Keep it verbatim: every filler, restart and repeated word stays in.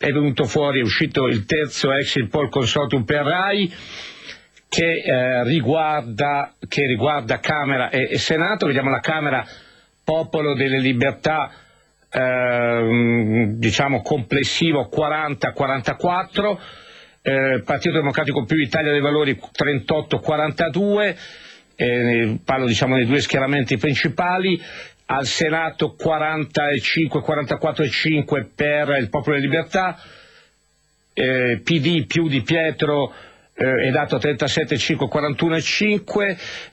è venuto fuori, è uscito il terzo exit poll consortium per RAI, che, eh, riguarda, che riguarda Camera e, e Senato. Vediamo la Camera, Popolo delle Libertà, eh, diciamo complessivo quaranta quarantaquattro, eh, Partito Democratico più Italia dei Valori trentotto quarantadue, eh, parlo diciamo dei due schieramenti principali. Al Senato quarantacinque quarantaquattro e cinque per il Popolo delle Libertà, eh, P D più Di Pietro eh, è dato trentasette virgola cinque quarantuno virgola cinque,